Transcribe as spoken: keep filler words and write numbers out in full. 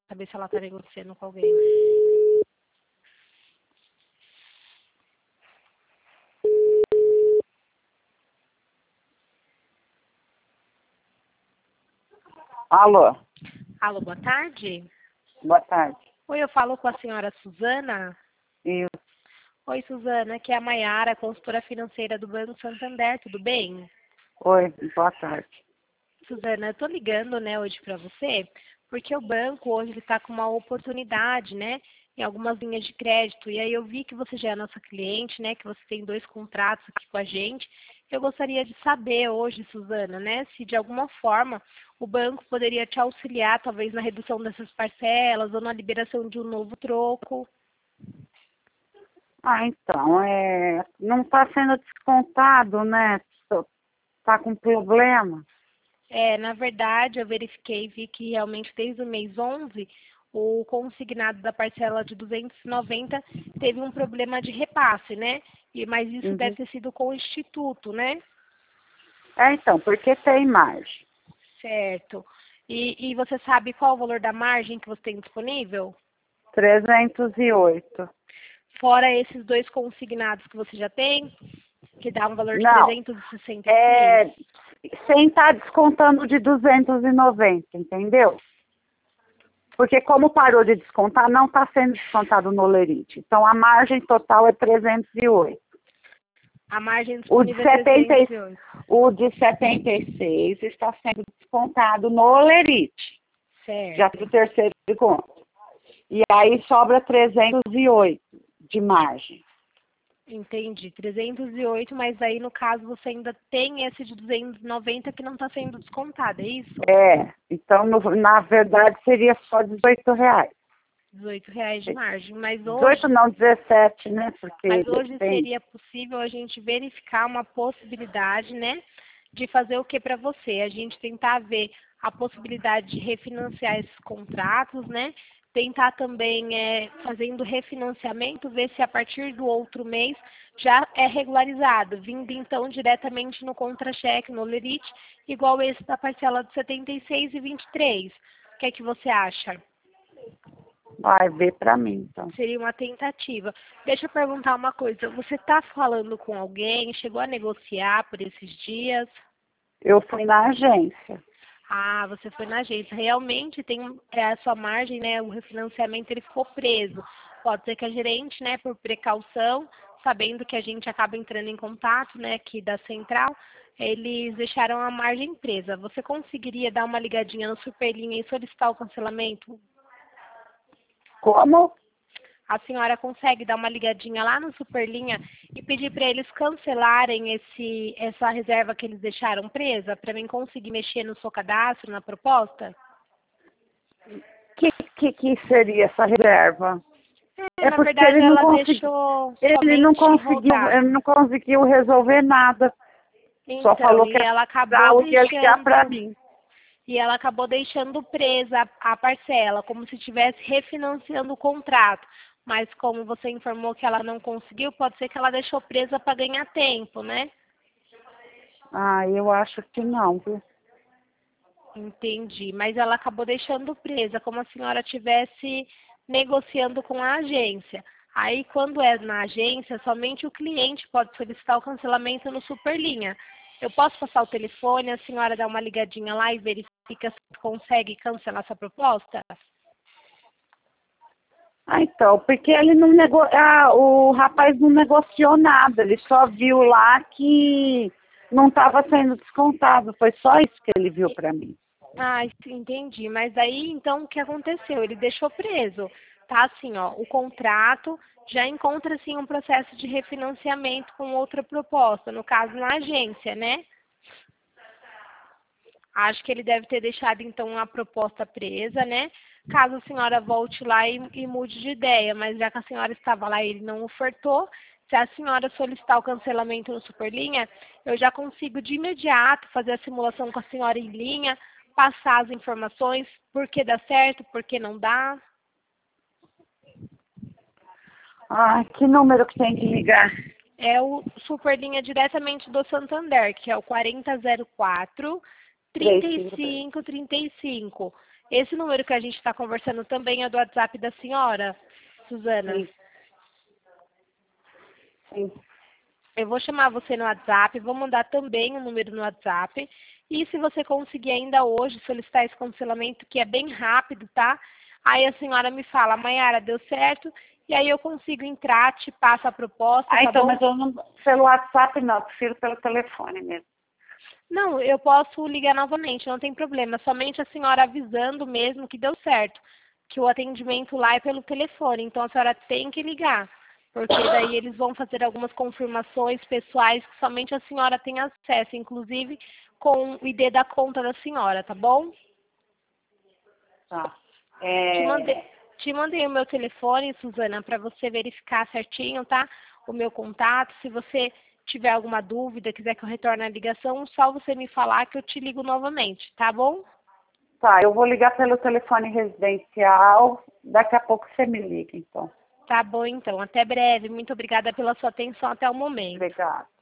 Saber se ela está negociando com alguém. Alô, Alô, boa tarde. boa tarde. Oi, eu falo com a senhora Suzana. Eu, Oi, Suzana, aqui é a Maiara, consultora financeira do Banco Santander, tudo bem? oi, boa tarde. Suzana, eu tô ligando, né, hoje para você, porque o banco hoje está com uma oportunidade, né, em algumas linhas de crédito. E aí eu vi que você já é nossa cliente, né, que você tem dois contratos aqui com a gente. Eu gostaria de saber hoje, Suzana, né, se de alguma forma o banco poderia te auxiliar, talvez na redução dessas parcelas ou na liberação de um novo troco. Ah, então, é, não está sendo descontado, né? Está com problema. É, na verdade, eu verifiquei e vi que realmente desde o mês onze, o consignado da parcela de duzentos e noventa teve um problema de repasse, né? E, mas isso Uhum. deve ter sido com o Instituto, né? É, então, porque tem margem. Certo. E, e você sabe qual o valor da margem que você tem disponível? trezentos e oito. Fora esses dois consignados que você já tem, que dá um valor de Não, trezentos e sessenta e é, seis. sem estar descontando de duzentos e noventa, entendeu? Porque como parou de descontar, não está sendo descontado no Lerite. Então, a margem total é trezentos e oito. A margem O de, disponível é setenta, trezentos e oito. o de setenta e seis está sendo descontado no Lerite. Já Certo. do terceiro desconto. E aí sobra trezentos e oito de margem. Entendi, trezentos e oito, mas aí no caso você ainda tem esse de duzentos e noventa que não está sendo descontado, é isso? É, então no- na verdade seria só dezoito reais. dezoito reais de margem, mas dezoito hoje, não, dezessete, né? Porque mas hoje depende. seria possível a gente verificar uma possibilidade, né, de fazer o que para você? A gente tentar ver a possibilidade de refinanciar esses contratos, né? Tentar também, é, fazendo refinanciamento, ver se a partir do outro mês já é regularizado, vindo então diretamente no contra-cheque, no Lerite, igual esse da parcela de setenta e seis e vinte e três. O que é que você acha? Vai ver para mim, então. Seria uma tentativa. Deixa eu perguntar uma coisa. Você está falando com alguém? Chegou a negociar por esses dias? Eu fui na agência. Ah, você foi na agência. Realmente tem é, a sua margem, né? O refinanciamento ele ficou preso. Pode ser que a gerente, né, por precaução, sabendo que a gente acaba entrando em contato, né, aqui da central, eles deixaram a margem presa. Você conseguiria dar uma ligadinha no Superlinha e solicitar o cancelamento? Como? A senhora consegue dar uma ligadinha lá no Superlinha e pedir para eles cancelarem esse, essa reserva que eles deixaram presa, para mim conseguir mexer no seu cadastro, na proposta? O que, que, que seria essa reserva? É, É na porque verdade, ele não ela conseguiu, deixou ele não somente conseguiu, rodar. ele não conseguiu resolver nada. Só Então, falou que e ela acabou precisava ia ligar para deixando, mim. e ela acabou deixando presa a, a parcela, como se estivesse refinanciando o contrato. Mas como você informou que ela não conseguiu, pode ser que ela deixou presa para ganhar tempo, né? Ah, eu acho que não, viu? Entendi, mas ela acabou deixando presa, como a senhora tivesse negociando com a agência. Aí, quando é na agência, somente o cliente pode solicitar o cancelamento no Superlinha. Eu posso passar o telefone, a senhora dá uma ligadinha lá e verifica se consegue cancelar essa proposta? Ah, então, porque ele não nego... ah, o rapaz não negociou nada, ele só viu lá que não estava sendo descontado, foi só isso que ele viu para mim. Ah, entendi. Mas aí, então, o que aconteceu? Ele deixou preso. Tá assim, ó, o contrato já encontra, assim, um processo de refinanciamento com outra proposta, no caso, na agência, né? Acho que ele deve ter deixado, então, a proposta presa, né? Caso a senhora volte lá e, e mude de ideia, mas já que a senhora estava lá e ele não ofertou, se a senhora solicitar o cancelamento no Superlinha, eu já consigo de imediato fazer a simulação com a senhora em linha, passar as informações, por que dá certo, por que não dá. Ah, que número que tem que ligar? É o Superlinha diretamente do Santander, que é o quarenta zero quatro, Três, trinta e cinco, três. cinco trinta e cinco. Esse número que a gente está conversando também é do WhatsApp da senhora, Suzana? Sim. Sim. Eu vou chamar você no WhatsApp, vou mandar também o número no WhatsApp. E se você conseguir ainda hoje solicitar esse cancelamento, que é bem rápido, tá? Aí a senhora me fala, Maiara, deu certo? E aí eu consigo entrar, te passo a proposta, Ah, tá então, bom? mas eu não, pelo WhatsApp não, eu prefiro pelo telefone mesmo. Não, eu posso ligar novamente, não tem problema. Somente a senhora avisando mesmo que deu certo. Que o atendimento lá é pelo telefone. Então a senhora tem que ligar. Porque daí eles vão fazer algumas confirmações pessoais que somente a senhora tem acesso, inclusive com o I D da conta da senhora, tá bom? Tá. Te mandei, É... te mandei o meu telefone, Suzana, para você verificar certinho, tá? O meu contato. Se você tiver alguma dúvida, quiser que eu retorne a ligação, só você me falar que eu te ligo novamente, tá bom? Tá, eu vou ligar pelo telefone residencial, daqui a pouco você me liga, então. Tá bom, então. Até breve. Muito obrigada pela sua atenção até o momento. Obrigada.